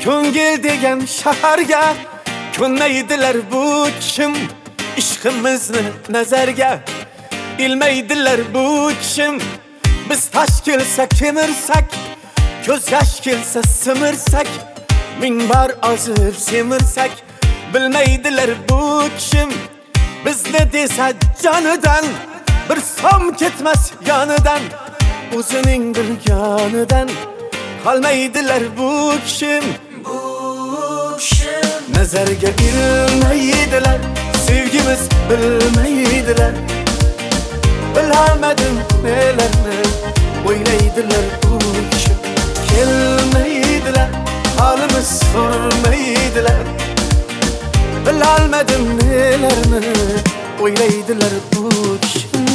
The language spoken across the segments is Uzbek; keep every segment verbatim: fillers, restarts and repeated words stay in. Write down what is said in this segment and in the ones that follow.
Ko'ngil degan shaharga ko'nmaydilar bu kim? Ishqimizni nazarga ilmaydilar bu kim? Biz tash kelsa kemirsak, ko'z yosh kelsa simirsak, ming bar ozib semirsak, bilmaydilar bu kim? Bizni desa jonidan bir som ketmas yonidan, o'zining bilganidan qolmaydilar bu kim? Bu kim? Nazarga ilmaydilar, sevgimiz bilmaydilar. Bilamadim nelarni o'ylaydilar bu kim? Kelmaydilar, halimiz sormaydilar. Bilamadim nelarni o'ylaydilar bu kim?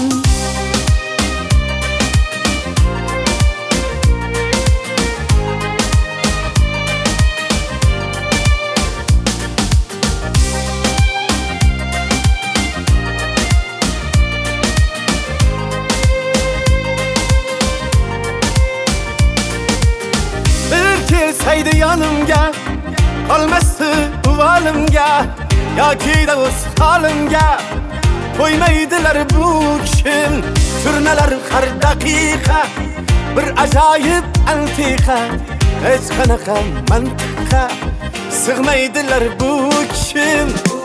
Kelsaydi yanımga, qolmasdi uvalimga, yoki da o'z holimga qo'ymaydilar bu kim? Turnalar har daqiqa bir ajoyib antiqa, hech qanaqa mantiqqa sig'maydilar bu kim?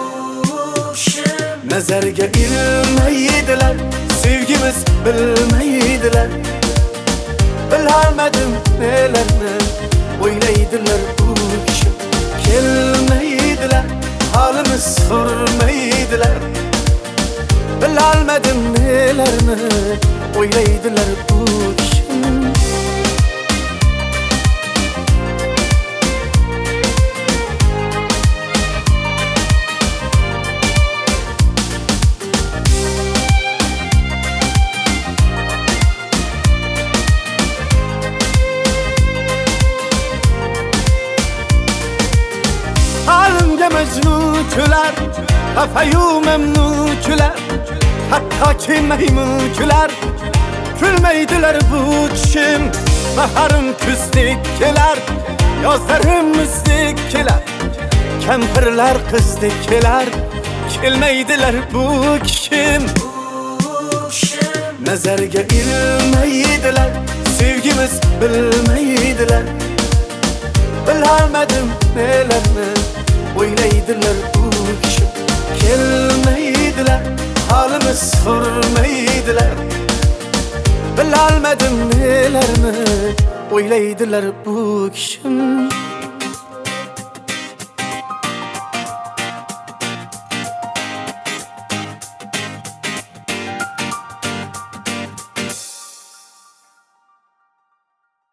Nazarga ilmaydilar, sevgimiz bilmaydilar. Bilamadim nelarni o'ylaydilar bu kim? Kelmaydilar, halimiz sormaydilar. Bilamadim nelarni o'ylaydilar bu kim? Mecnun küler, hafayu memnun küler, hattoki maymun küler. Külmeydiler bu kim? Baharım küzdek keler, yozlarim muzdek keler. Kempirler kızdek keler, kelmeydiler bu kim? Nazarga ilmaydilar, sevgimiz bilmaydilar. Bilamadim nelarni o'ylaydilar bu kim? Kelmaydilar, halimiz sormaydilar. Bilamadim nelarni o'ylaydilar bu kim?